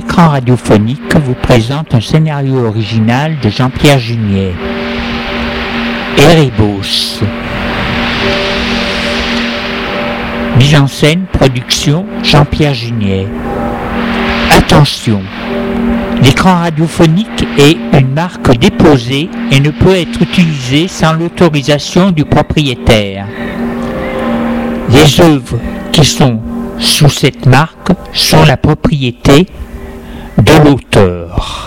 Écran radiophonique vous présente un scénario original de Jean-Pierre Junier. Erebos. Mise en scène, production, Jean-Pierre Junier. Attention, l'écran radiophonique est une marque déposée et ne peut être utilisé sans l'autorisation du propriétaire. Les œuvres qui sont sous cette marque sont la propriété de l'auteur.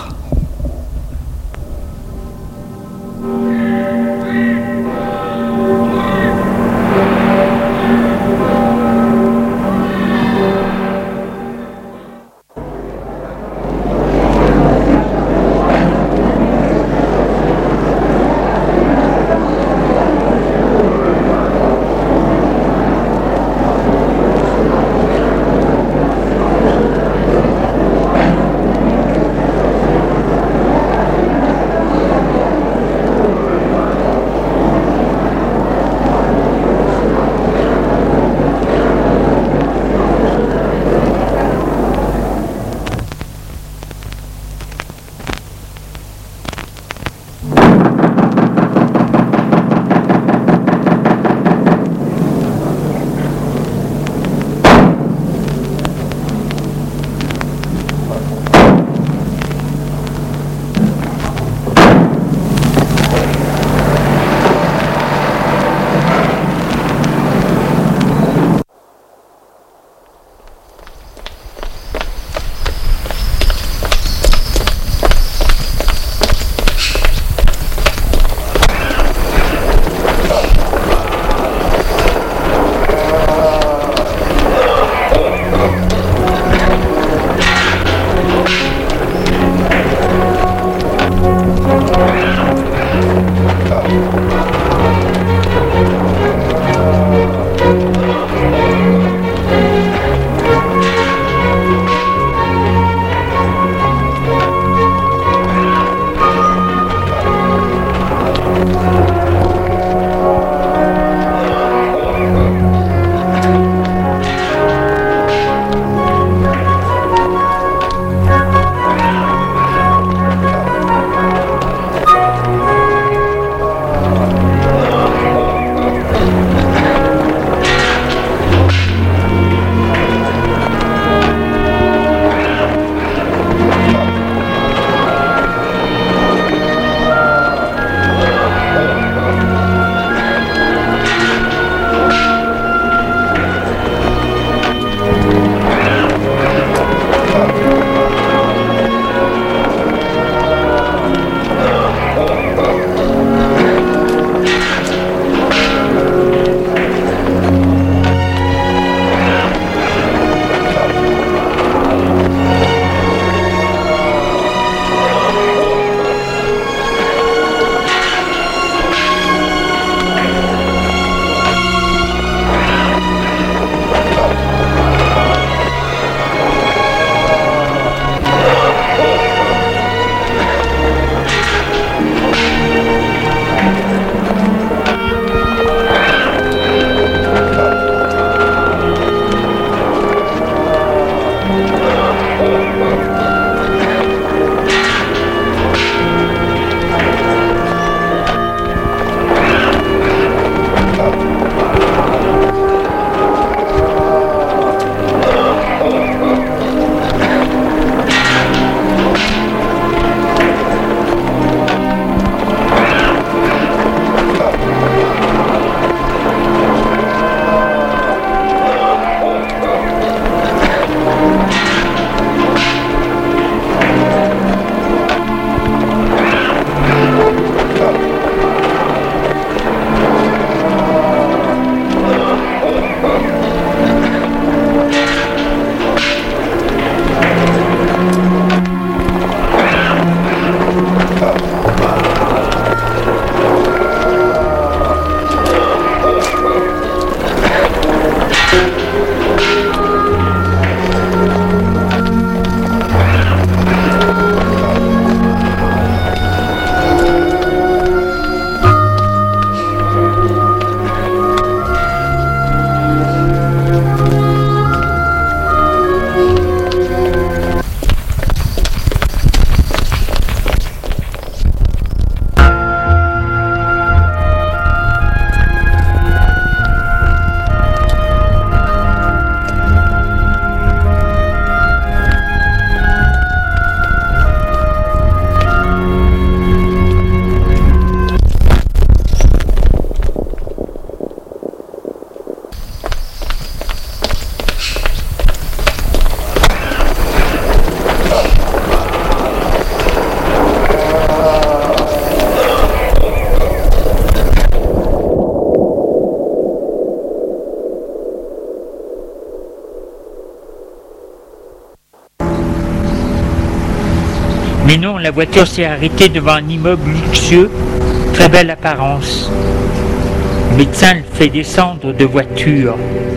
Mais non, la voiture s'est arrêtée devant un immeuble luxueux, très belle apparence. Le médecin le fait descendre de voiture.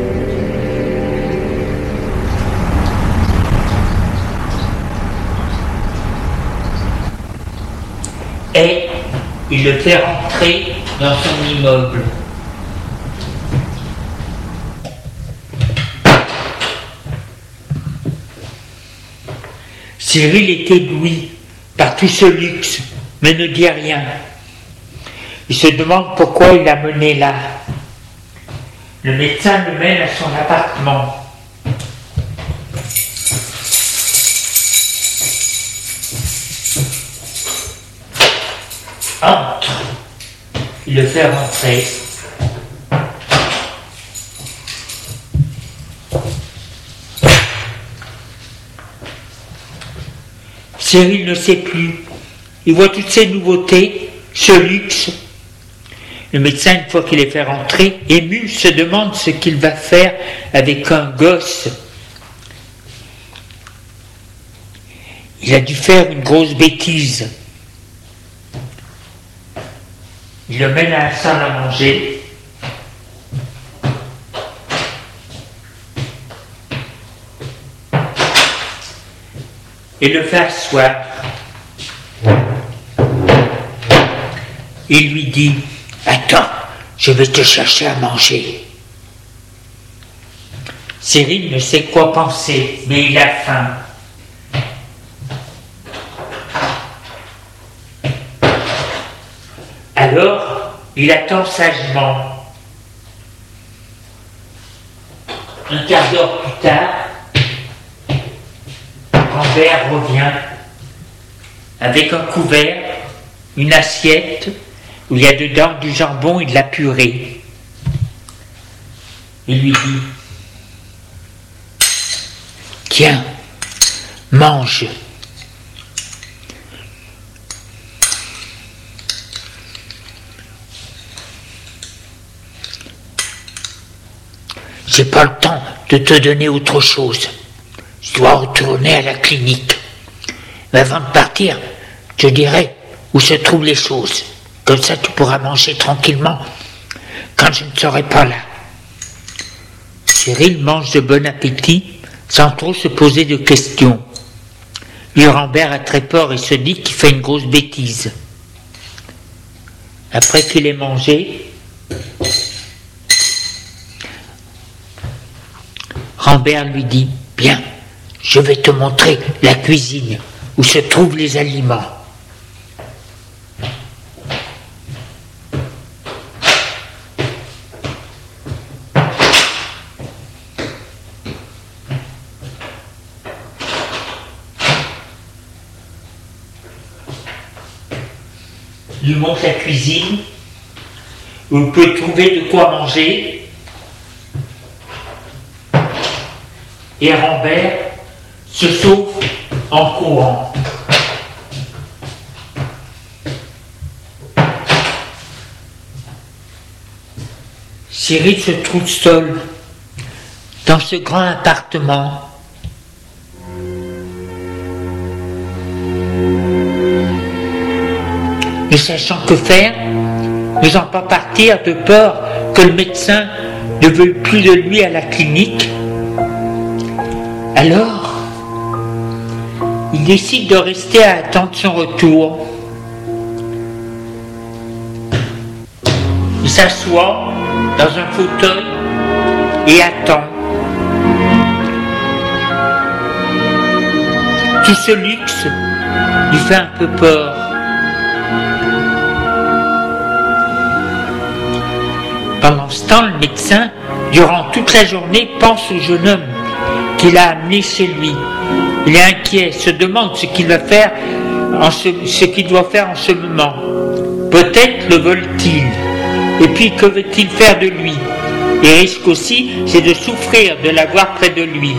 Et il le fait rentrer dans son immeuble. Cyril est ébloui par tout ce luxe, mais ne dit rien. Il se demande pourquoi il l'a mené là. Le médecin le mène à son appartement. Entre. Il le fait rentrer. Cyril ne sait plus. Il voit toutes ces nouveautés, ce luxe. Le médecin, une fois qu'il est fait rentrer, ému, se demande ce qu'il va faire avec un gosse. Il a dû faire une grosse bêtise. Il le mène à la salle à manger. Et le fait asseoir. Il lui dit « Attends, je vais te chercher à manger. » Cyril ne sait quoi penser, mais il a faim. Alors, il attend sagement. Un quart d'heure plus tard, Rambert revient avec un couvert, une assiette où il y a dedans du jambon et de la purée. Il lui dit « Tiens, mange. » J'ai pas le temps de te donner autre chose. Je dois retourner à la clinique. Mais avant de partir, je dirai où se trouvent les choses. Comme ça, tu pourras manger tranquillement quand je ne serai pas là. Cyril mange de bon appétit sans trop se poser de questions. Lui, Rambert a très peur et se dit qu'il fait une grosse bêtise. Après qu'il ait mangé, Rambert lui dit « Bien, je vais te montrer la cuisine où se trouvent les aliments. » Il lui montre la cuisine où il peut trouver de quoi manger. Et Rambert se sauve en courant. Cyril se trouve seul dans ce grand appartement. Ne sachant que faire, n'osant pas partir de peur que le médecin ne veuille plus de lui à la clinique. Alors, il décide de rester à attendre son retour. Il s'assoit dans un fauteuil et attend. Tout ce luxe lui fait un peu peur. Pendant ce temps, le médecin, durant toute la journée, pense au jeune homme qu'il a amené chez lui. Il est inquiet, se demande ce qu'il va faire, ce qu'il doit faire en ce moment. Peut-être le vole-t-il. Et puis que veut-il faire de lui? Et risque aussi, c'est de souffrir de l'avoir près de lui.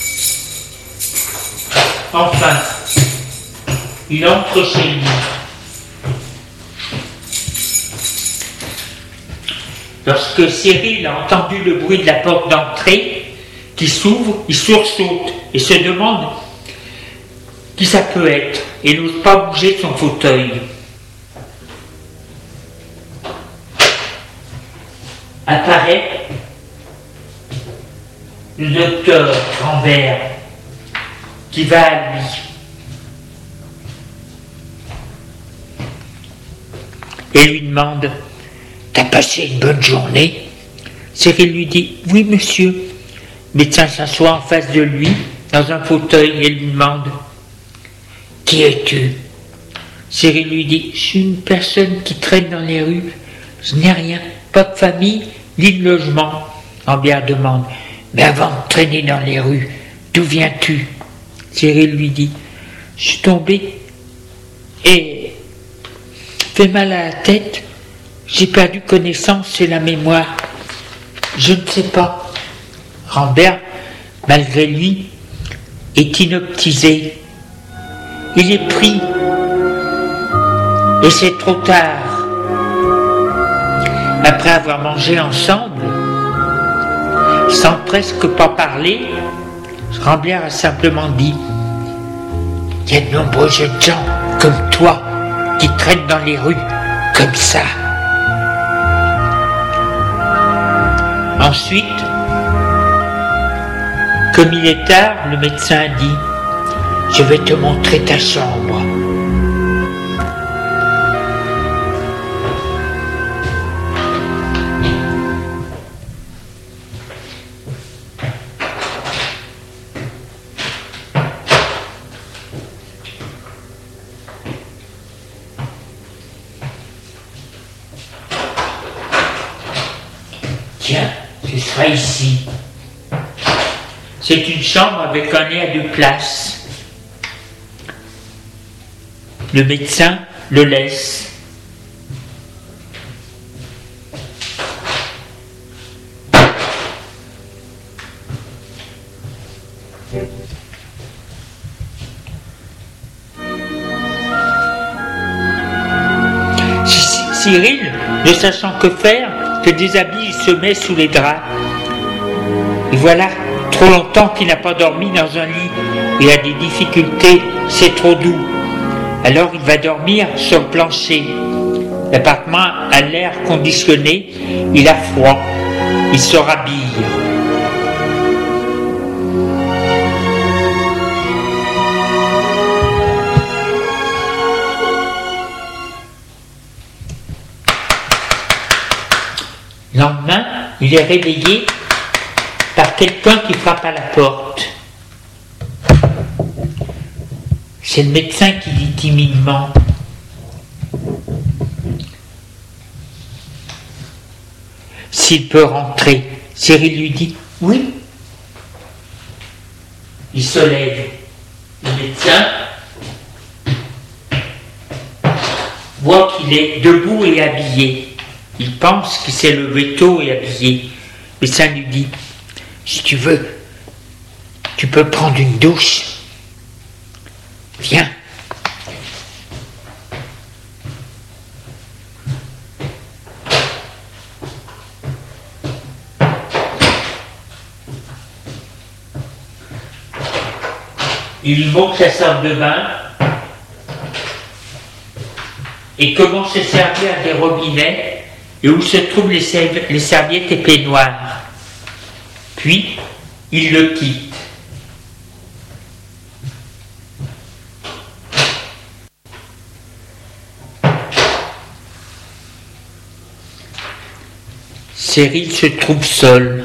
Enfin, il entre chez lui. Lorsque Cyril a entendu le bruit de la porte d'entrée qui s'ouvre, il sursaute et se demande qui ça peut être et n'ose pas bouger de son fauteuil. Apparaît le docteur Rambert qui va à lui. Et lui demande « T'as passé une bonne journée ?» Cyril lui dit « Oui, monsieur. » Le médecin s'assoit en face de lui, dans un fauteuil, et lui demande « Qui es-tu » Cyril lui dit « Je suis une personne qui traîne dans les rues. Je n'ai rien, pas de famille, ni de logement. » Rambert demande « Mais avant de traîner dans les rues, d'où viens-tu » Cyril lui dit « Je suis tombé et fait mal à la tête. J'ai perdu connaissance et la mémoire. Je ne sais pas. » Rambert, malgré lui, est inoptisé. Il est pris. Et c'est trop tard. Après avoir mangé ensemble, sans presque pas parler, Rambert a simplement dit « Il y a de nombreux jeunes gens comme toi qui traînent dans les rues comme ça. » Ensuite, comme il est tard, le médecin dit « Je vais te montrer ta chambre. » Tiens, ce sera ici. C'est une chambre avec un lit à 2 places. Le médecin le laisse. Cyril, ne sachant que faire, se déshabille et se met sous les draps. Et voilà, trop longtemps qu'il n'a pas dormi dans un lit. Il a des difficultés, c'est trop doux. Alors il va dormir sur le plancher. L'appartement a l'air conditionné, il a froid. Il se rhabille. Le lendemain, il est réveillé par quelqu'un qui frappe à la porte. C'est le médecin qui dit timidement s'il peut rentrer. Cyril lui dit oui. Il se lève. Le médecin voit qu'il est debout et habillé. Il pense qu'il s'est levé tôt et habillé. Le médecin lui dit si tu veux, tu peux prendre une douche. Viens. Il lui montre sa salle de bain et comment se servir des robinets et où se trouvent les serviettes et peignoirs. Puis, il le quitte. Cyril se trouve seul.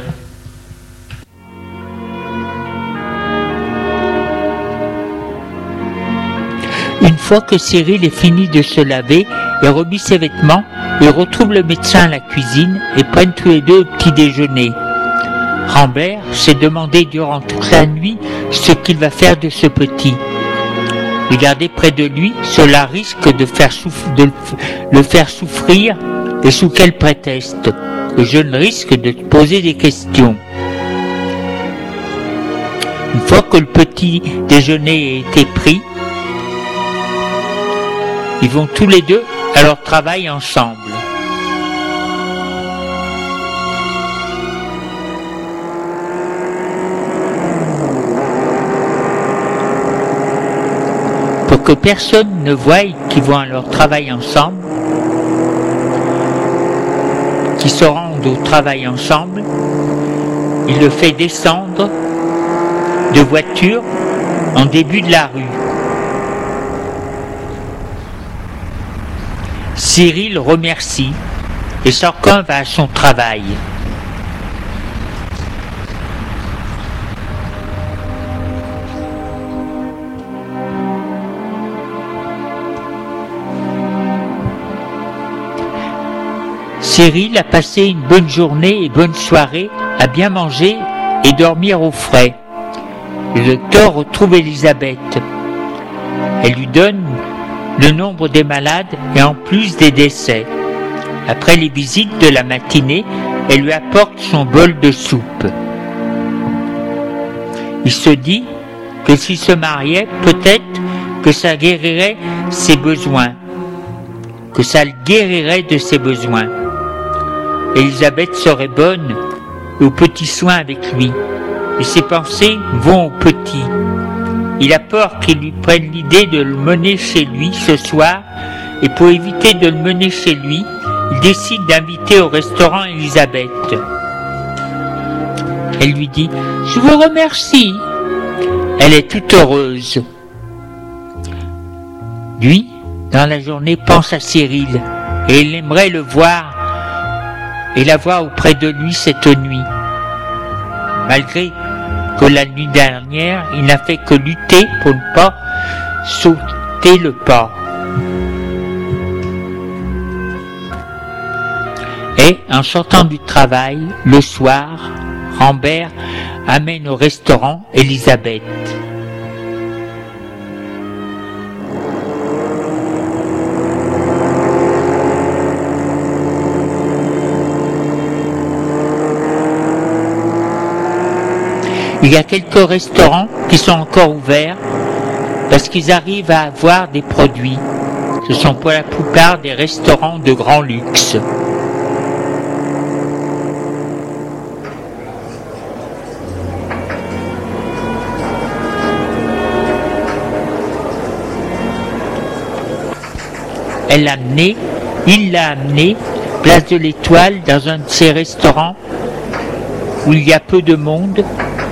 Une fois que Cyril est fini de se laver et remis ses vêtements, il retrouve le médecin à la cuisine et prennent tous les deux au petit déjeuner. Rambert s'est demandé durant toute la nuit ce qu'il va faire de ce petit. Le garder près de lui, cela risque de le faire souffrir, et sous quel prétexte? Le jeune risque de poser des questions. Une fois que le petit déjeuner a été pris, ils vont tous les deux à leur travail ensemble. pour que personne ne voie qu'ils vont à leur travail ensemble, qu'ils se rendent au travail ensemble, il le fait descendre de voiture en début de la rue. Cyril remercie et chacun va à son travail. Cyril a passé une bonne journée et bonne soirée à bien manger et dormir au frais. Le docteur retrouve Elisabeth. Elle lui donne le nombre des malades et en plus des décès. Après les visites de la matinée, elle lui apporte son bol de soupe. Il se dit que s'il se mariait, peut-être que ça guérirait ses besoins, que ça le guérirait de ses besoins. Elisabeth serait bonne aux petits soins avec lui, et ses pensées vont au petit. Il a peur qu'il lui prenne l'idée de le mener chez lui ce soir, et pour éviter de le mener chez lui, il décide d'inviter au restaurant Elisabeth. Elle lui dit « Je vous remercie ». Elle est toute heureuse. Lui, dans la journée, pense à Cyril, et il aimerait le voir et la voir auprès de lui cette nuit. Malgré que la nuit dernière, il n'a fait que lutter pour ne pas sauter le pas. Et en sortant du travail, le soir, Rambert amène au restaurant Elisabeth. Il y a quelques restaurants qui sont encore ouverts parce qu'ils arrivent à avoir des produits. Ce sont pour la plupart des restaurants de grand luxe. Il l'a amené, place de l'Étoile, dans un de ces restaurants où il y a peu de monde.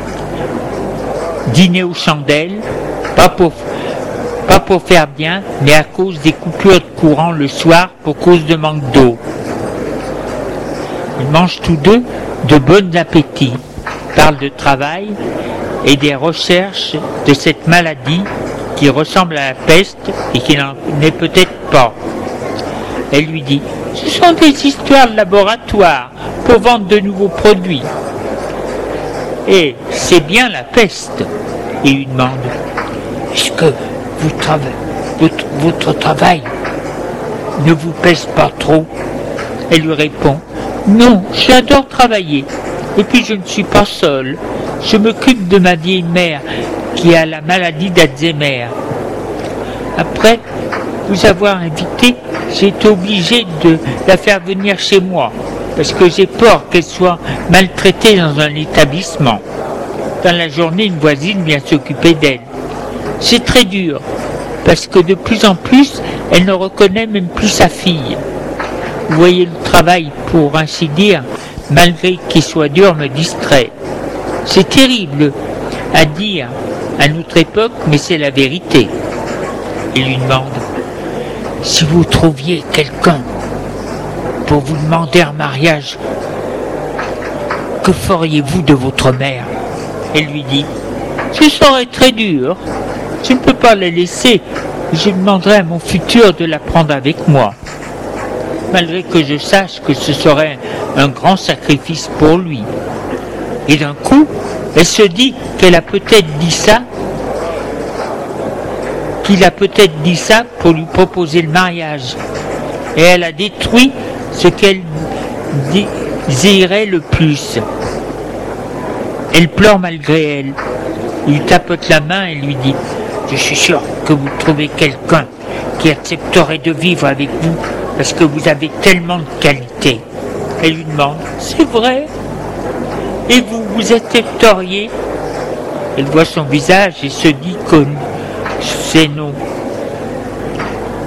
Dîner aux chandelles, pas pour faire bien, mais à cause des coupures de courant le soir pour cause de manque d'eau. Ils mangent tous deux de bon appétit, parlent de travail et des recherches de cette maladie qui ressemble à la peste et qui n'en est peut-être pas. Elle lui dit « Ce sont des histoires de laboratoire pour vendre de nouveaux produits. » Et c'est bien la peste. Il lui demande « Est-ce que votre travail ne vous pèse pas trop ?» Elle lui répond « Non, j'adore travailler. Et puis je ne suis pas seule. Je m'occupe de ma vieille mère qui a la maladie d'Alzheimer. Après vous avoir invité, j'ai été obligée de la faire venir chez moi parce que j'ai peur qu'elle soit maltraitée dans un établissement. Dans la journée, une voisine vient s'occuper d'elle. C'est très dur, parce que de plus en plus, elle ne reconnaît même plus sa fille. Vous voyez, le travail, pour ainsi dire, malgré qu'il soit dur, me distrait. C'est terrible à dire à notre époque, mais c'est la vérité. Il lui demande, si vous trouviez quelqu'un pour vous demander un mariage, que feriez-vous de votre mère ? Elle lui dit, ce serait très dur, je ne peux pas la laisser, je demanderai à mon futur de la prendre avec moi, malgré que je sache que ce serait un grand sacrifice pour lui. Et d'un coup, elle se dit qu'elle a peut-être dit ça, qu'il a peut-être dit ça pour lui proposer le mariage, et elle a détruit ce qu'elle désirait le plus. Elle pleure malgré elle. Il tapote la main et lui dit « Je suis sûr que vous trouvez quelqu'un qui accepterait de vivre avec vous parce que vous avez tellement de qualités. » Elle lui demande « C'est vrai ? Et vous accepteriez ?» Elle voit son visage et se dit que c'est non.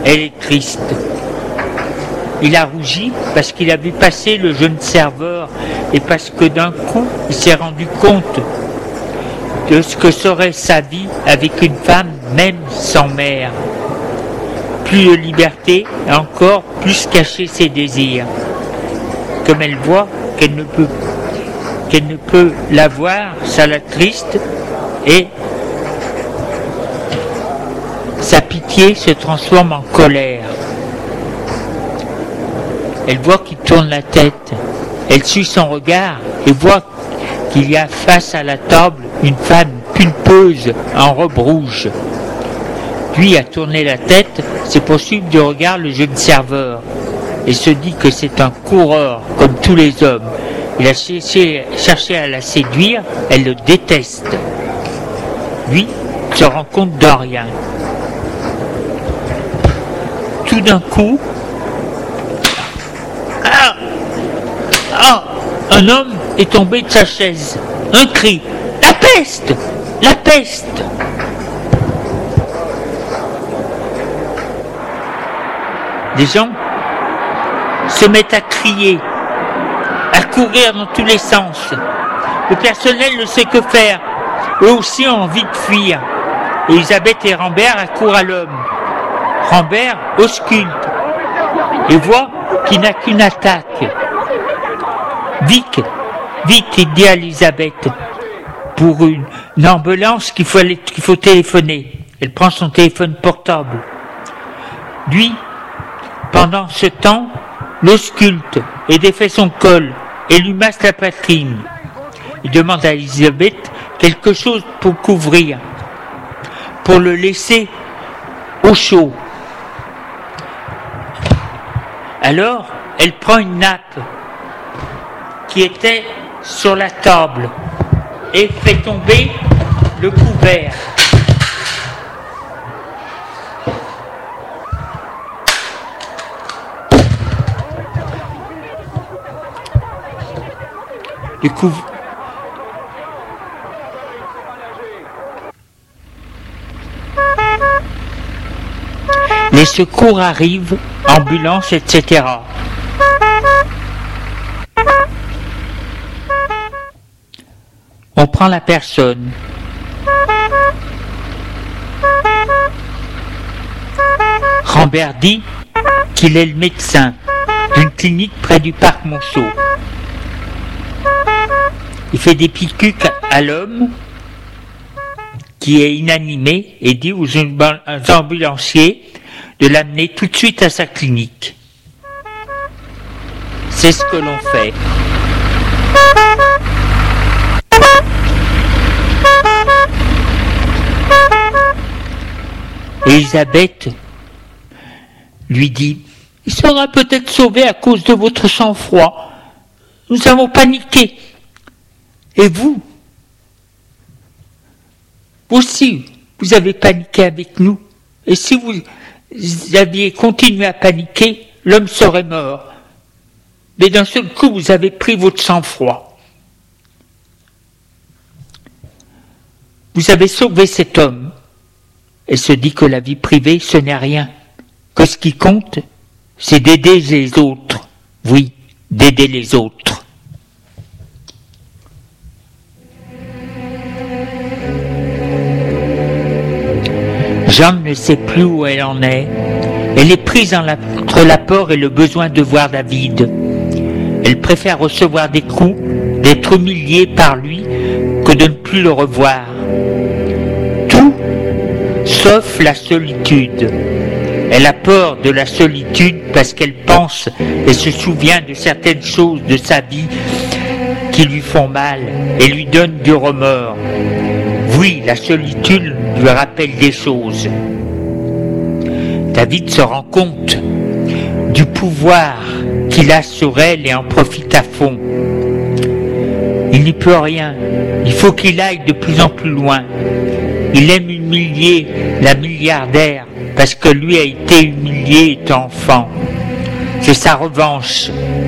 Elle est triste. Il a rougi parce qu'il a vu passer le jeune serveur et parce que d'un coup, il s'est rendu compte de ce que serait sa vie avec une femme, même sans mère. Plus de liberté et encore plus cacher ses désirs. Comme elle voit qu'elle ne peut l'avoir, ça l'attriste et sa pitié se transforme en colère. Elle voit qu'il tourne la tête. Elle suit son regard et voit qu'il y a face à la table une femme pulpeuse en robe rouge. Lui a tourné la tête, c'est pour suivre du regard le jeune serveur et se dit que c'est un coureur comme tous les hommes. Il a cherché à la séduire, elle le déteste. Lui se rend compte de rien. Tout d'un coup, un homme est tombé de sa chaise. Un cri. La peste! La peste! Les gens se mettent à crier, à courir dans tous les sens. Le personnel ne sait que faire. Eux aussi ont envie de fuir. Et Elisabeth et Rambert accourent à l'homme. Rambert ausculte et voit qu'il n'a qu'une attaque. Vite, il dit à Elisabeth, pour une ambulance qu'il faut téléphoner. Elle prend son téléphone portable. Lui, pendant ce temps, l'ausculte et défait son col et lui masse la poitrine. Il demande à Elisabeth quelque chose pour couvrir, pour le laisser au chaud. Alors, elle prend une nappe qui était sur la table et fait tomber le couvert. Les secours arrivent, ambulance, etc. On prend la personne. Rambert dit qu'il est le médecin d'une clinique près du parc Monceau. Il fait des piqûres à l'homme qui est inanimé et dit aux ambulanciers de l'amener tout de suite à sa clinique. C'est ce que l'on fait. Elisabeth lui dit « Il sera peut-être sauvé à cause de votre sang-froid. Nous avons paniqué. Et vous aussi, vous avez paniqué avec nous. Et si vous aviez continué à paniquer, l'homme serait mort. Mais d'un seul coup, vous avez pris votre sang-froid. Vous avez sauvé cet homme. Elle se dit que la vie privée, ce n'est rien. Que ce qui compte, c'est d'aider les autres. Oui, d'aider les autres. Jeanne ne sait plus où elle en est. Elle est prise entre la peur et le besoin de voir David. Elle préfère recevoir des coups, d'être humiliée par lui, que de ne plus le revoir. Tout, sauf la solitude. Elle a peur de la solitude parce qu'elle pense et se souvient de certaines choses de sa vie qui lui font mal et lui donnent du remords. Oui, la solitude lui rappelle des choses. David se rend compte du pouvoir qu'il a sur elle et en profite à fond. Il n'y peut rien. Il faut qu'il aille de plus en plus loin. Il aime humilier la milliardaire parce que lui a été humilié étant enfant. C'est sa revanche.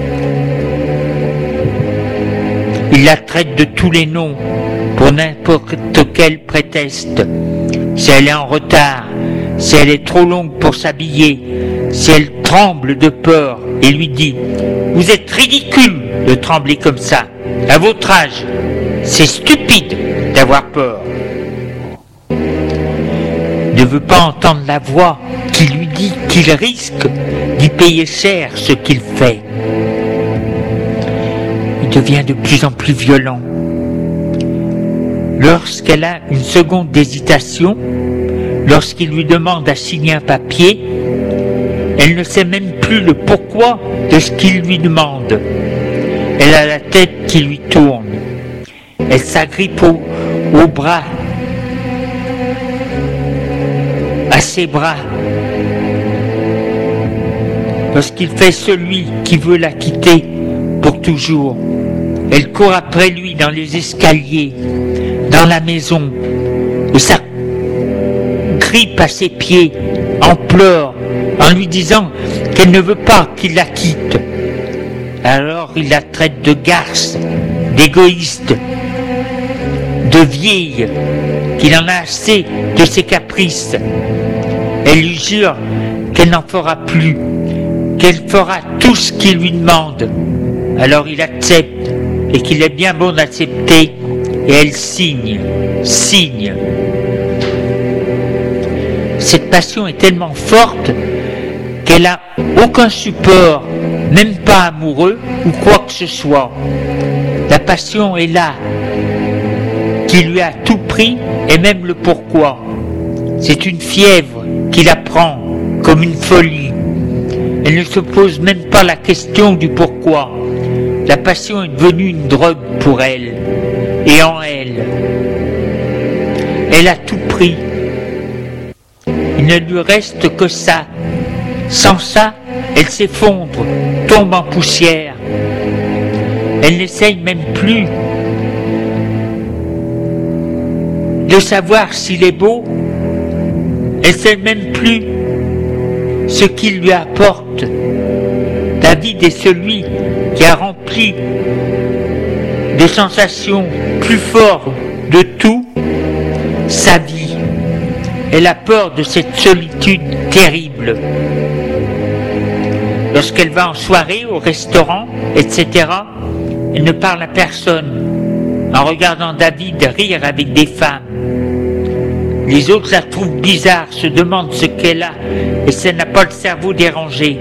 Il la traite de tous les noms pour n'importe quel prétexte. Si elle est en retard, si elle est trop longue pour s'habiller, si elle tremble de peur et lui dit « Vous êtes ridicule de trembler comme ça, à votre âge, c'est stupide d'avoir peur ». Ne veut pas entendre la voix qui lui dit qu'il risque d'y payer cher ce qu'il fait. Il devient de plus en plus violent. Lorsqu'elle a une seconde d'hésitation, lorsqu'il lui demande à signer un papier, elle ne sait même plus le pourquoi de ce qu'il lui demande. Elle a la tête qui lui tourne. Elle s'agrippe au bras, à ses bras. Lorsqu'il fait celui qui veut la quitter pour toujours, elle court après lui dans les escaliers, dans la maison, et s'agrippe à ses pieds en pleurs, en lui disant qu'elle ne veut pas qu'il la quitte. Alors il la traite de garce, d'égoïste, de vieille, qu'il en a assez de ses caprices. Elle lui jure qu'elle n'en fera plus, qu'elle fera tout ce qu'il lui demande. Alors il accepte, et qu'il est bien bon d'accepter, et elle signe. Cette passion est tellement forte qu'elle n'a aucun support, même pas amoureux ou quoi que ce soit. La passion est là, qui lui a tout pris et même le pourquoi. C'est une fièvre qui la prend comme une folie. Elle ne se pose même pas la question du pourquoi. La passion est devenue une drogue pour elle et en elle. Elle a tout pris. Il ne lui reste que ça. Sans ça, elle s'effondre, tombe en poussière. Elle n'essaye même plus de savoir s'il est beau. Elle ne sait même plus ce qu'il lui apporte. David est celui qui a rempli de sensations plus fortes de tout sa vie. Elle a peur de cette solitude terrible. Lorsqu'elle va en soirée, au restaurant, etc., elle ne parle à personne, en regardant David rire avec des femmes. Les autres la trouvent bizarre, se demandent ce qu'elle a, et si elle n'a pas le cerveau dérangé.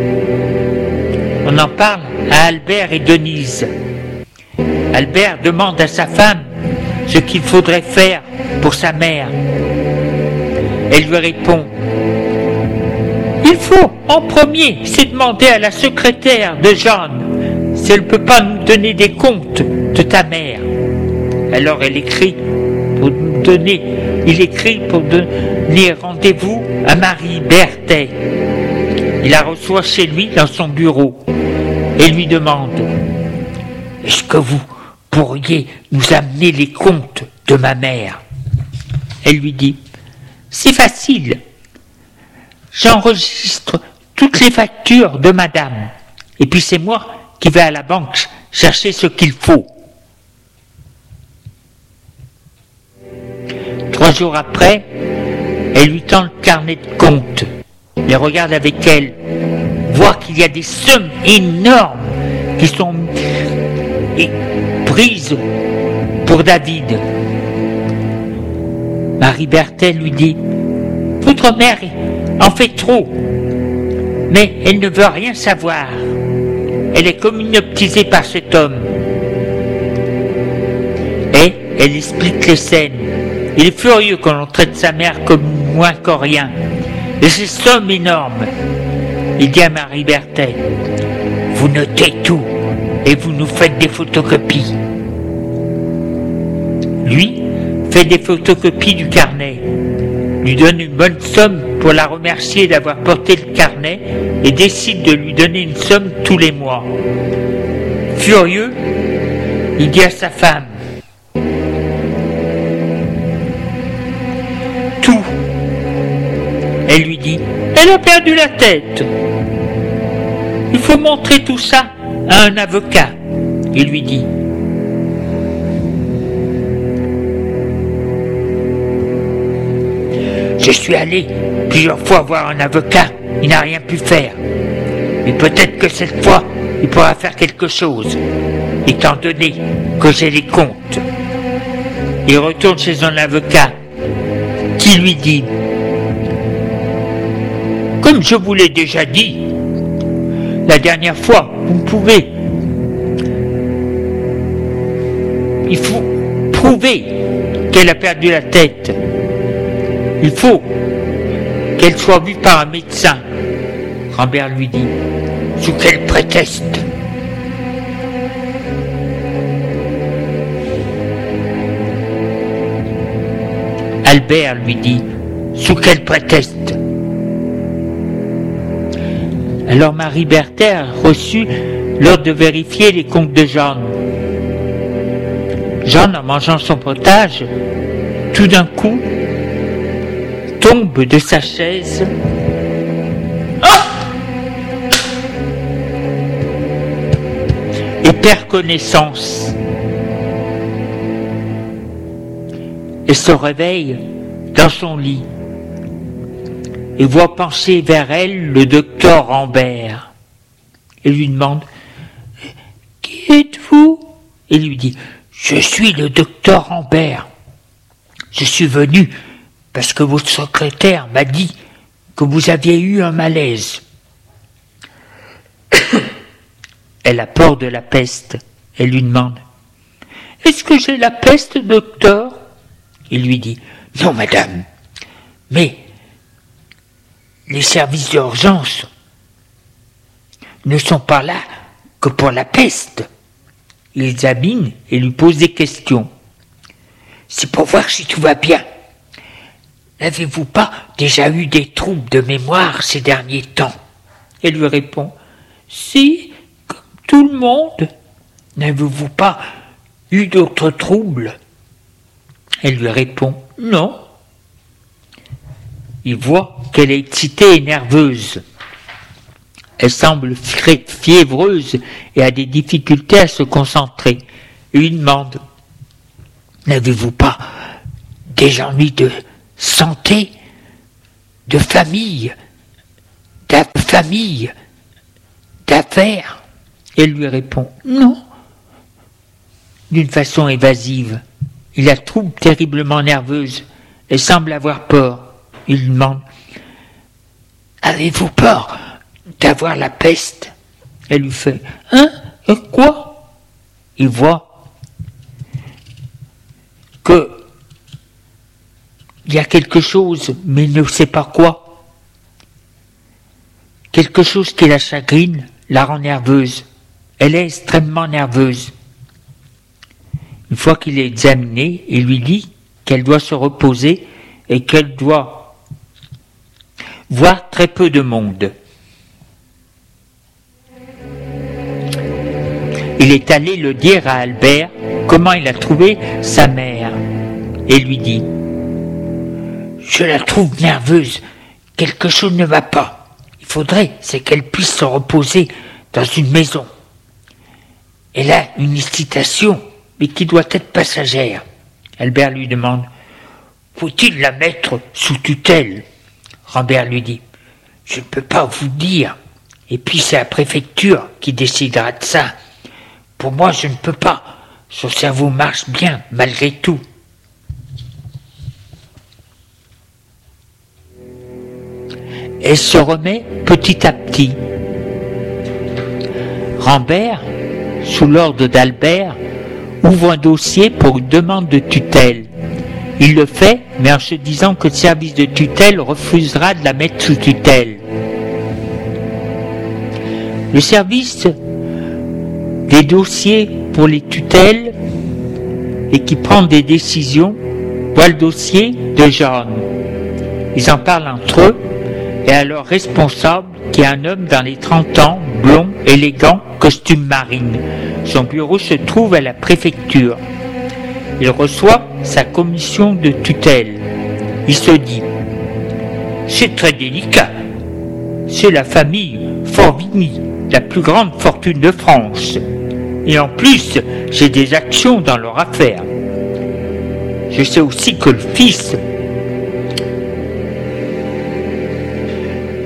On en parle à Albert et Denise. Albert demande à sa femme ce qu'il faudrait faire pour sa mère. Elle lui répond: il faut, en premier, c'est demander à la secrétaire de Jeanne si elle ne peut pas nous donner des comptes de ta mère. Alors il écrit pour donner rendez-vous à Marie Berthet. Il la reçoit chez lui dans son bureau et lui demande: est-ce que vous pourriez nous amener les comptes de ma mère? Elle lui dit: c'est facile. J'enregistre toutes les factures de madame. Et puis c'est moi qui vais à la banque chercher ce qu'il faut. 3 jours après, elle lui tend le carnet de compte. Il regarde avec elle, voit qu'il y a des sommes énormes qui sont prises pour David. Marie Berthet lui dit: votre mère en fait trop, mais elle ne veut rien savoir. Elle est comme hypnotisée par cet homme. Et elle explique les scènes. Il est furieux quand on traite sa mère comme moins qu'en rien. Et ces sommes énormes. Il dit à Marie Berthet: vous notez tout et vous nous faites des photocopies. Lui fait des photocopies du carnet, lui donne une bonne somme pour la remercier d'avoir porté le carnet et décide de lui donner une somme tous les mois. Furieux, il dit à sa femme: tout. Elle lui dit: elle a perdu la tête. Il faut montrer tout ça à un avocat. Il lui dit: je suis allé plusieurs fois voir un avocat. Il n'a rien pu faire. Mais peut-être que cette fois, il pourra faire quelque chose, étant donné que j'ai les comptes. Il retourne chez un avocat qui lui dit: comme je vous l'ai déjà dit la dernière fois, vous pouvez. Il faut prouver qu'elle a perdu la tête. Il faut qu'elle soit vue par un médecin. Rambert lui dit: sous quel prétexte? Albert lui dit: sous quel prétexte? Alors Marie Berthet a reçu l'ordre de vérifier les comptes de Jeanne. Jeanne, en mangeant son potage, tout d'un coup, tombe de sa chaise. Et perd connaissance. Et se réveille dans son lit et voit pencher vers elle le docteur Rambert et lui demande: qui êtes-vous? Et lui dit: je suis le docteur Rambert. Je suis venu parce que votre secrétaire m'a dit que vous aviez eu un malaise. Elle a peur de la peste. Elle lui demande: est-ce que j'ai la peste, docteur? Il lui dit: non, madame, mais les services d'urgence ne sont pas là que pour la peste. Il examine et lui pose des questions. C'est pour voir si tout va bien. N'avez-vous pas déjà eu des troubles de mémoire ces derniers temps? Elle lui répond: si, comme tout le monde. N'avez-vous pas eu d'autres troubles? Elle lui répond: non. Il voit qu'elle est excitée et nerveuse. Elle semble fiévreuse et a des difficultés à se concentrer. Il lui demande: n'avez-vous pas des ennuis de santé, de famille, d'affaires? Elle lui répond: non. D'une façon évasive. Il la trouve terriblement nerveuse. Elle semble avoir peur. Il lui demande: avez-vous peur d'avoir la peste? Elle lui fait: hein? Quoi? Il voit que il y a quelque chose, mais il ne sait pas quoi. Quelque chose qui la chagrine, la rend nerveuse. Elle est extrêmement nerveuse. Une fois qu'il est examiné, il lui dit qu'elle doit se reposer et qu'elle doit voir très peu de monde. Il est allé le dire à Albert comment il a trouvé sa mère et lui dit: je la trouve nerveuse, quelque chose ne va pas. Il faudrait, c'est qu'elle puisse se reposer dans une maison. Elle a une excitation, mais qui doit être passagère. Albert lui demande: faut-il la mettre sous tutelle? Rambert lui dit: je ne peux pas vous dire, et puis c'est la préfecture qui décidera de ça. Pour moi, je ne peux pas. Son cerveau marche bien, malgré tout. Elle se remet petit à petit. Rambert, sous l'ordre d'Albert, ouvre un dossier pour une demande de tutelle. Il le fait, mais en se disant que le service de tutelle refusera de la mettre sous tutelle. Le service des dossiers pour les tutelles et qui prend des décisions voit le dossier de Jeanne. Ils en parlent entre eux et à leur responsable, qui est un homme dans les 30 ans, blond, élégant, costume marine. Son bureau se trouve à la préfecture. Il reçoit sa commission de tutelle. Il se dit: c'est très délicat. C'est la famille Forvigny, la plus grande fortune de France. Et en plus, j'ai des actions dans leur affaire. Je sais aussi que le fils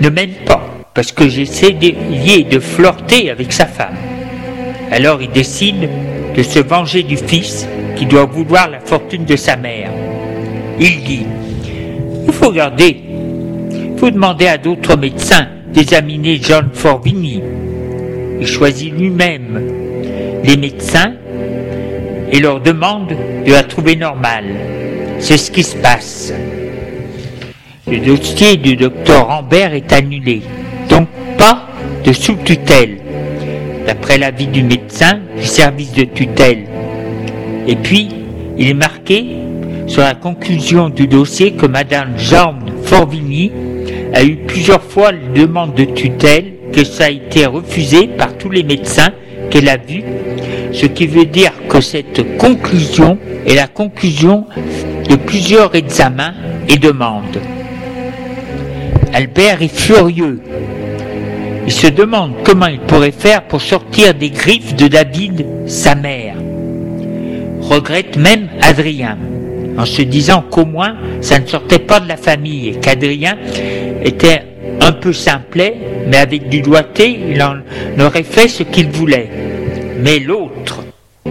ne m'aime pas, parce que j'essaie de flirter avec sa femme. » Alors il décide de se venger du fils qui doit vouloir la fortune de sa mère. Il dit: « Il faut demander à d'autres médecins d'examiner John Forvigny. » Il choisit lui-même les médecins et leur demande de la trouver normale. C'est ce qui se passe. Le dossier du docteur Rambert est annulé, donc pas de sous-tutelle, d'après l'avis du médecin du service de tutelle. Et puis, il est marqué sur la conclusion du dossier que Madame Jeanne Forvigny a eu plusieurs fois la demande de tutelle, que ça a été refusé par tous les médecins qu'elle a vus, ce qui veut dire que cette conclusion est la conclusion de plusieurs examens et demandes. Albert est furieux. Il se demande comment il pourrait faire pour sortir des griffes de David, sa mère. Regrette même Adrien, en se disant qu'au moins ça ne sortait pas de la famille et qu'Adrien était un peu simplet, mais avec du doigté, il en aurait fait ce qu'il voulait. Mais l'autre,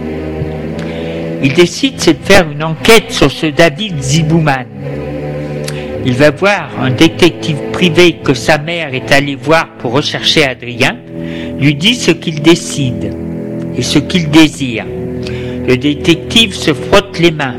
il décide de faire une enquête sur ce David Zibouman. Il va voir un détective privé que sa mère est allée voir pour rechercher Adrien, lui dit ce qu'il décide et ce qu'il désire. Le détective se frotte les mains.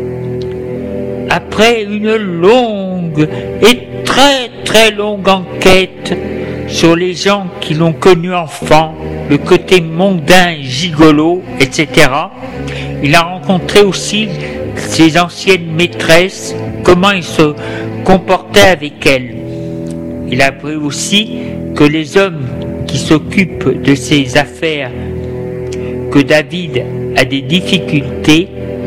Après une longue et très longue enquête sur les gens qui l'ont connu enfant, le côté mondain et gigolo, etc., il a rencontré aussi ses anciennes maîtresses, comment il se comportait avec elles. Il a appris aussi que les hommes qui s'occupent de ces affaires, que David a des difficultés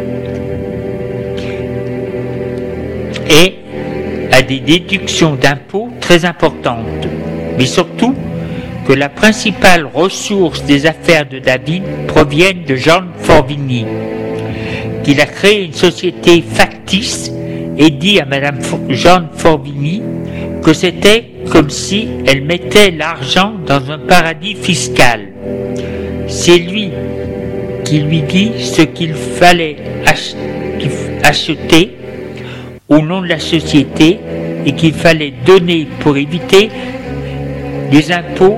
et a des déductions d'impôts très importantes, mais surtout que la principale ressource des affaires de David proviennent de John Forvigny, qu'il a créé une société factice et dit à Madame John Forvigny que c'était comme si elle mettait l'argent dans un paradis fiscal. C'est lui qui lui dit ce qu'il fallait acheter au nom de la société et qu'il fallait donner pour éviter les impôts,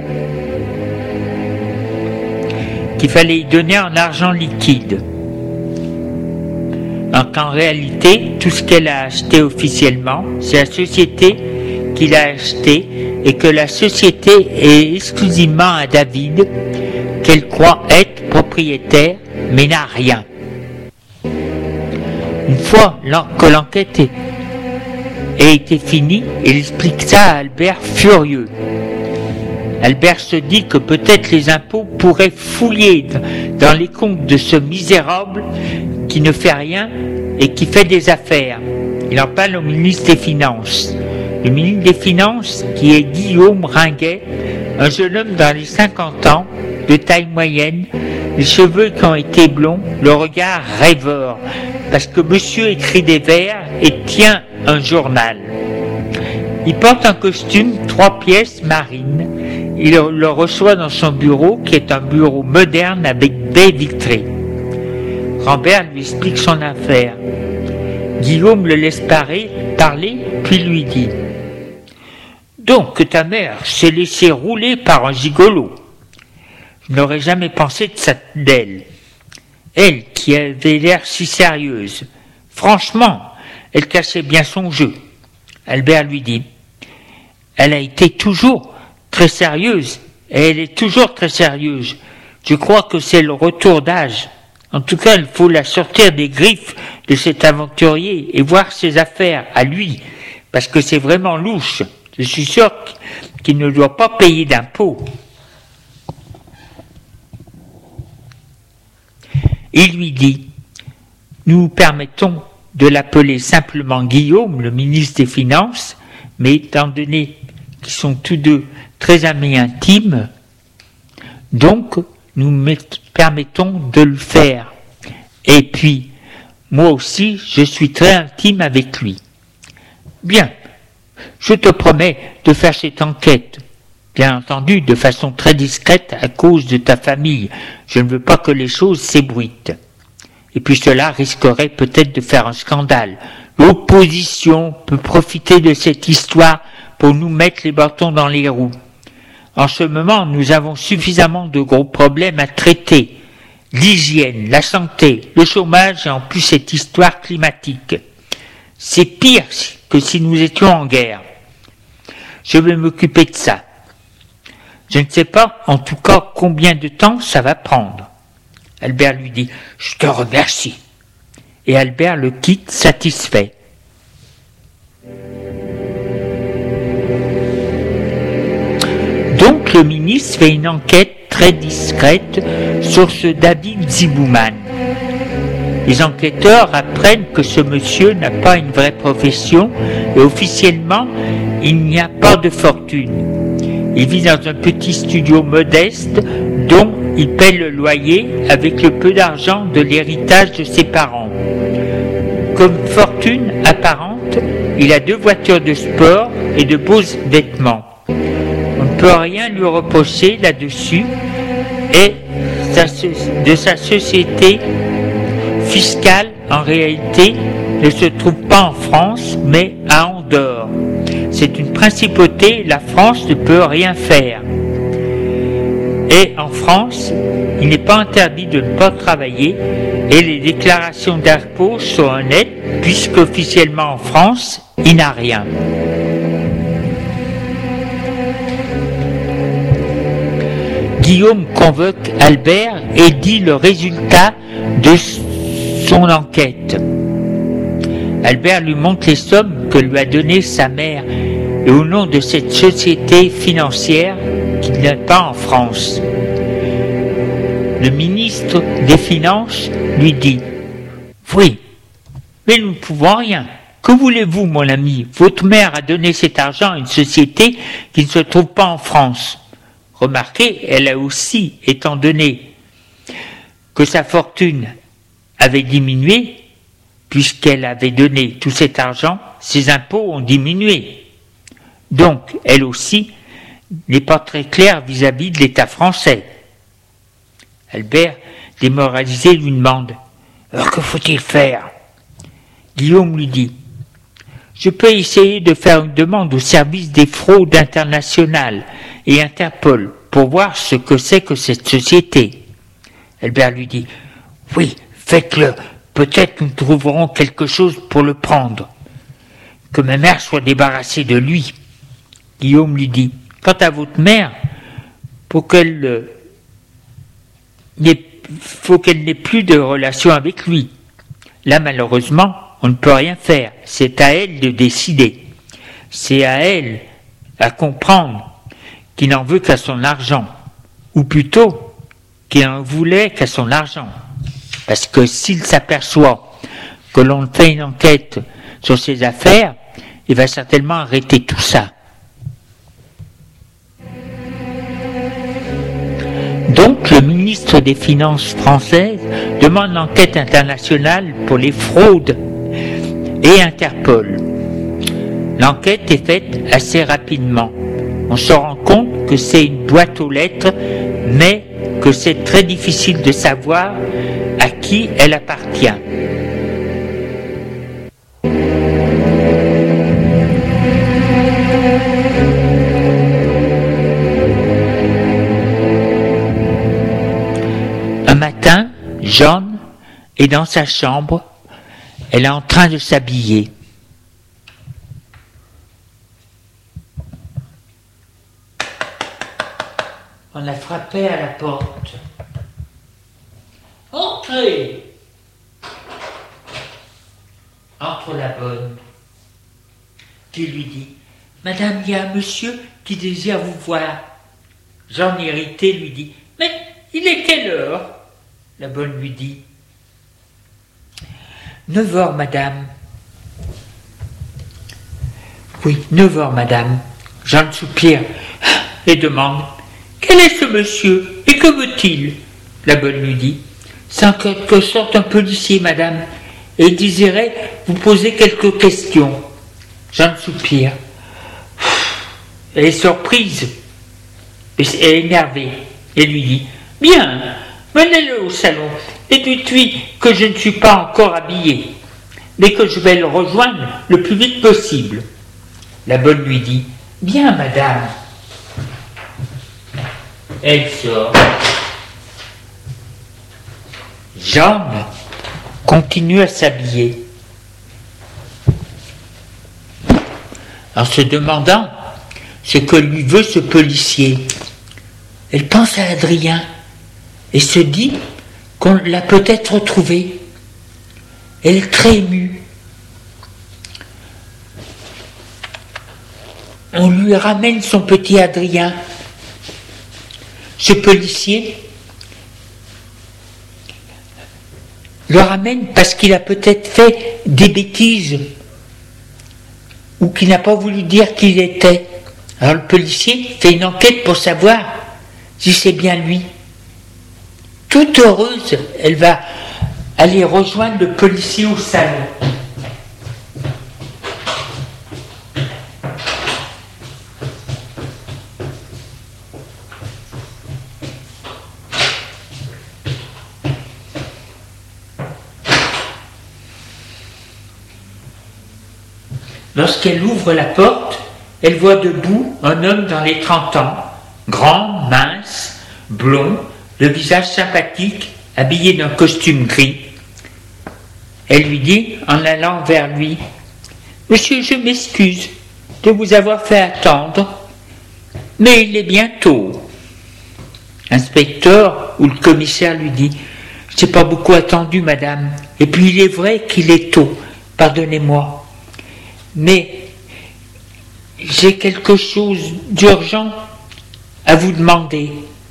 qu'il fallait y donner en argent liquide. Donc en réalité, tout ce qu'elle a acheté officiellement, c'est la société qu'il a acheté et que la société est exclusivement à David, qu'elle croit être propriétaire, mais n'a rien. Une fois que l'enquête a été finie, il explique ça à Albert furieux. Albert se dit que peut-être les impôts pourraient fouiller dans les comptes de ce misérable qui ne fait rien et qui fait des affaires. Il en parle au ministre des Finances. Le ministre des Finances, qui est Guillaume Ringuet, un jeune homme dans les 50 ans, de taille moyenne, les cheveux qui ont été blonds, le regard rêveur, parce que monsieur écrit des vers et tient un journal. Il porte un costume 3 pièces marine. Il le reçoit dans son bureau, qui est un bureau moderne avec baie vitrée. Rambert lui explique son affaire. Guillaume le laisse parler, puis lui dit: « Donc ta mère s'est laissée rouler par un gigolo. Je n'aurais jamais pensé de ça d'elle. Elle qui avait l'air si sérieuse. Franchement, elle cachait bien son jeu. » Albert lui dit: « Elle a été toujours très sérieuse, et elle est toujours très sérieuse. Je crois que c'est le retour d'âge. En tout cas, il faut la sortir des griffes de cet aventurier et voir ses affaires à lui, parce que c'est vraiment louche. Je suis sûr qu'il ne doit pas payer d'impôts. » Il lui dit: « Nous permettons de l'appeler simplement Guillaume, le ministre des Finances, mais étant donné qu'ils sont tous deux très amis intimes, donc nous permettons de le faire. Et puis, moi aussi, je suis très intime avec lui. » « Bien, je te promets de faire cette enquête. Bien entendu, de façon très discrète à cause de ta famille. Je ne veux pas que les choses s'ébruitent. Et puis cela risquerait peut-être de faire un scandale. L'opposition peut profiter de cette histoire pour nous mettre les bâtons dans les roues. En ce moment, nous avons suffisamment de gros problèmes à traiter. L'hygiène, la santé, le chômage et en plus cette histoire climatique. C'est pire que si nous étions en guerre. Je vais m'occuper de ça. Je ne sais pas, en tout cas, combien de temps ça va prendre. Albert lui dit « Je te remercie ». Et Albert le quitte satisfait. Donc le ministre fait une enquête très discrète sur ce David Zibouman. Les enquêteurs apprennent que ce monsieur n'a pas une vraie profession et officiellement, il n'y a pas de fortune. Il vit dans un petit studio modeste dont il paie le loyer avec le peu d'argent de l'héritage de ses parents. Comme fortune apparente, il a 2 voitures de sport et de beaux vêtements. On ne peut rien lui reprocher là-dessus et de sa société fiscale, en réalité, ne se trouve pas en France, mais à Andorre. C'est une principauté, la France ne peut rien faire. Et en France, il n'est pas interdit de ne pas travailler et les déclarations d'impôts sont honnêtes puisqu'officiellement en France, il n'a rien. Guillaume convoque Albert et dit le résultat de son enquête. Albert lui montre les sommes que lui a données sa mère et au nom de cette société financière qui n'est pas en France. Le ministre des Finances lui dit « Oui, mais nous ne pouvons rien. Que voulez-vous, mon ami? Votre mère a donné cet argent à une société qui ne se trouve pas en France. Remarquez, elle a aussi, étant donné que sa fortune avait diminué, puisqu'elle avait donné tout cet argent, ses impôts ont diminué. Donc, elle aussi n'est pas très claire vis-à-vis de l'État français. » Albert, démoralisé, lui demande « Alors que faut-il faire ?» Guillaume lui dit « Je peux essayer de faire une demande au service des fraudes internationales et Interpol pour voir ce que c'est que cette société. » Albert lui dit « Oui, faites-le. Peut-être nous trouverons quelque chose pour le prendre. Que ma mère soit débarrassée de lui. » Guillaume lui dit « Quant à votre mère, faut qu'elle n'ait plus de relation avec lui. Là, malheureusement, on ne peut rien faire. C'est à elle de décider. C'est à elle à comprendre qu'il n'en veut qu'à son argent. Ou plutôt, qu'il n'en voulait qu'à son argent. Parce que s'il s'aperçoit que l'on fait une enquête sur ses affaires, il va certainement arrêter tout ça. Donc, le ministre des Finances françaises demande l'enquête internationale pour les fraudes et Interpol. L'enquête est faite assez rapidement. On se rend compte que c'est une boîte aux lettres, mais que c'est très difficile de savoir à qui elle appartient. Un matin, Jeanne est dans sa chambre, elle est en train de s'habiller. On a frappé à la porte. « Entrez !» Entre la bonne, qui lui dit « Madame, il y a un monsieur qui désire vous voir. » Jean irrité lui dit « Mais il est quelle heure ?» La bonne lui dit « 9 heures, madame. » « Oui, 9 heures, madame. » Jean soupire et demande « Quel est ce monsieur et que veut-il » La bonne lui dit « C'est en quelque sorte un policier, madame, et il désirait vous poser quelques questions. » Jean soupire Elle est surprise et énervée et lui dit « Bien, menez-le au salon et dites-lui que je ne suis pas encore habillée, mais que je vais le rejoindre le plus vite possible. » La bonne lui dit « Bien, madame. » Elle sort. Jeanne continue à s'habiller, en se demandant ce que lui veut ce policier. Elle pense à Adrien et se dit qu'on l'a peut-être retrouvé. Elle est très émue. On lui ramène son petit Adrien. Ce policier le ramène parce qu'il a peut-être fait des bêtises ou qu'il n'a pas voulu dire qui il était. Alors le policier fait une enquête pour savoir si c'est bien lui. Toute heureuse, elle va aller rejoindre le policier au salon. Lorsqu'elle ouvre la porte, elle voit debout un homme dans les 30 ans, grand, mince, blond, le visage sympathique, habillé d'un costume gris. Elle lui dit, en allant vers lui, « Monsieur, je m'excuse de vous avoir fait attendre, mais il est bientôt. » L'inspecteur ou le commissaire lui dit, « Je n'ai pas beaucoup attendu, madame, et puis il est vrai qu'il est tôt, pardonnez-moi. Mais j'ai quelque chose d'urgent à vous demander. »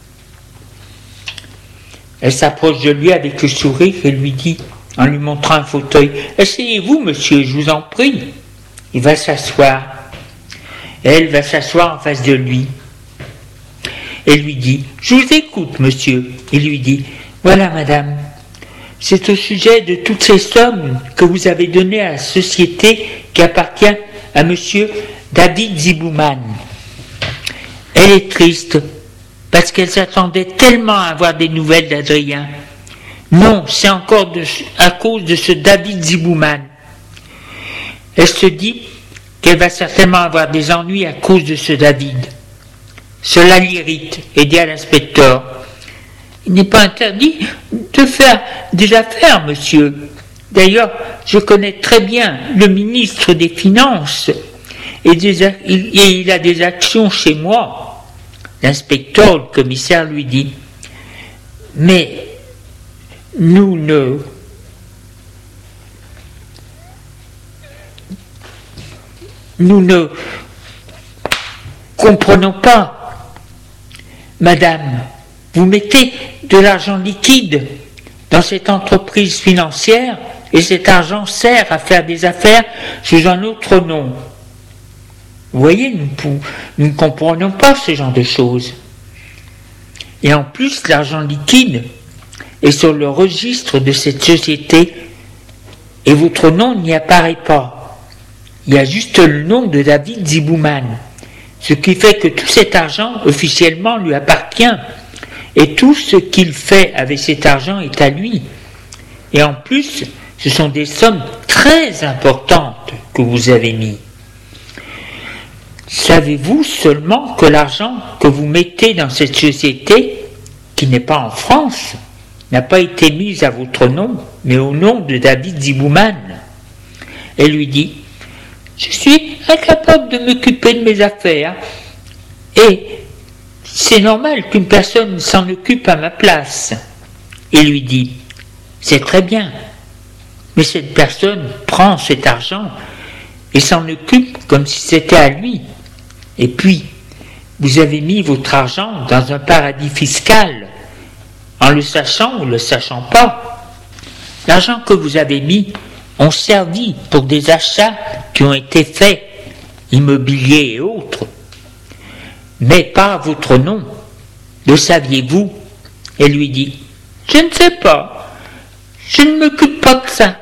Elle s'approche de lui avec le sourire et lui dit, en lui montrant un fauteuil, « Asseyez-vous, monsieur, je vous en prie. » Il va s'asseoir. Elle va s'asseoir en face de lui. Elle lui dit, « Je vous écoute, monsieur. » Il lui dit, « Voilà, madame. C'est au sujet de toutes ces sommes que vous avez données à la société qui appartient à monsieur David Zibouman. Elle est triste parce qu'elle s'attendait tellement à avoir des nouvelles d'Adrien. Non, c'est encore à cause de ce David Zibouman. Elle se dit qu'elle va certainement avoir des ennuis à cause de ce David. Cela l'irrite et dit à l'inspecteur, « Il n'est pas interdit de faire des affaires, monsieur. D'ailleurs, je connais très bien le ministre des Finances et il a des actions chez moi. » L'inspecteur, le commissaire, lui dit, « Mais nous ne comprenons pas, madame. Vous mettez de l'argent liquide dans cette entreprise financière et cet argent sert à faire des affaires sous un autre nom. Vous voyez, nous ne comprenons pas ce genre de choses. Et en plus, l'argent liquide est sur le registre de cette société et votre nom n'y apparaît pas. Il y a juste le nom de David Zibouman, ce qui fait que tout cet argent officiellement lui appartient. Et tout ce qu'il fait avec cet argent est à lui. Et en plus, ce sont des sommes très importantes que vous avez mis. Savez-vous seulement que l'argent que vous mettez dans cette société, qui n'est pas en France, n'a pas été mis à votre nom, mais au nom de David Zibouman? Elle lui dit, « Je suis incapable de m'occuper de mes affaires, et c'est normal qu'une personne s'en occupe à ma place. » Il lui dit, « C'est très bien, mais cette personne prend cet argent et s'en occupe comme si c'était à lui. Et puis, vous avez mis votre argent dans un paradis fiscal, en le sachant ou le sachant pas. L'argent que vous avez mis ont servi pour des achats qui ont été faits, immobiliers et autres, mais pas à votre nom. Le saviez-vous? » Elle lui dit, « Je ne sais pas, je ne m'occupe pas de ça.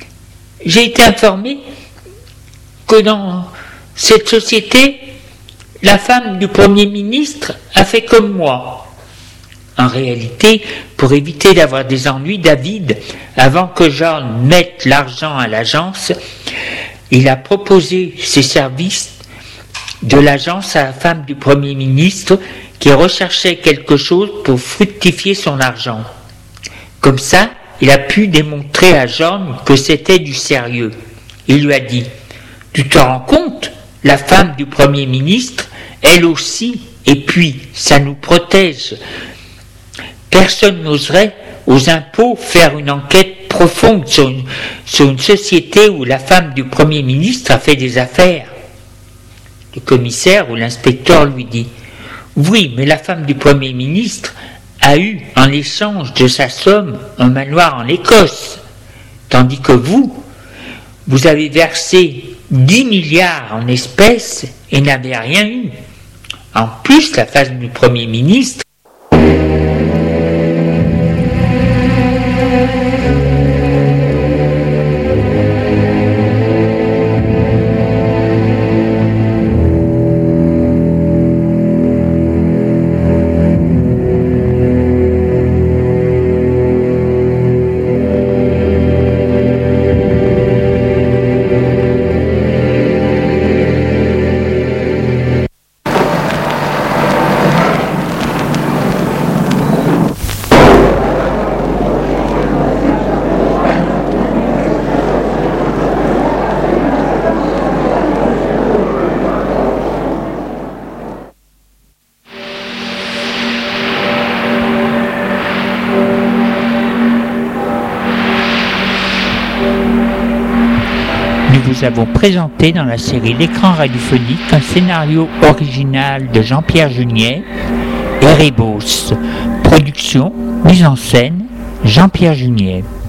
J'ai été informé que dans cette société, La femme du Premier ministre a fait comme moi. En réalité, pour éviter d'avoir des ennuis, David, avant que John mette l'argent à l'agence, il a proposé ses services de l'agence à la femme du Premier ministre qui recherchait quelque chose pour fructifier son argent. Comme ça, il a pu démontrer à John que c'était du sérieux. Il lui a dit « Tu te rends compte ? La femme du Premier ministre, elle aussi, et puis ça nous protège. Personne n'oserait aux impôts faire une enquête profonde sur une société où la femme du Premier ministre a fait des affaires. » Le commissaire ou l'inspecteur lui dit « Oui, mais la femme du Premier ministre a eu, en échange de sa somme, un manoir en Écosse, tandis que vous avez versé 10 milliards en espèces et n'avez rien eu. En plus, la femme du Premier ministre nous avons présenté dans la série L'écran radiophonique un scénario original de Jean-Pierre Junier, Erebos. Production, mise en scène, Jean-Pierre Junier.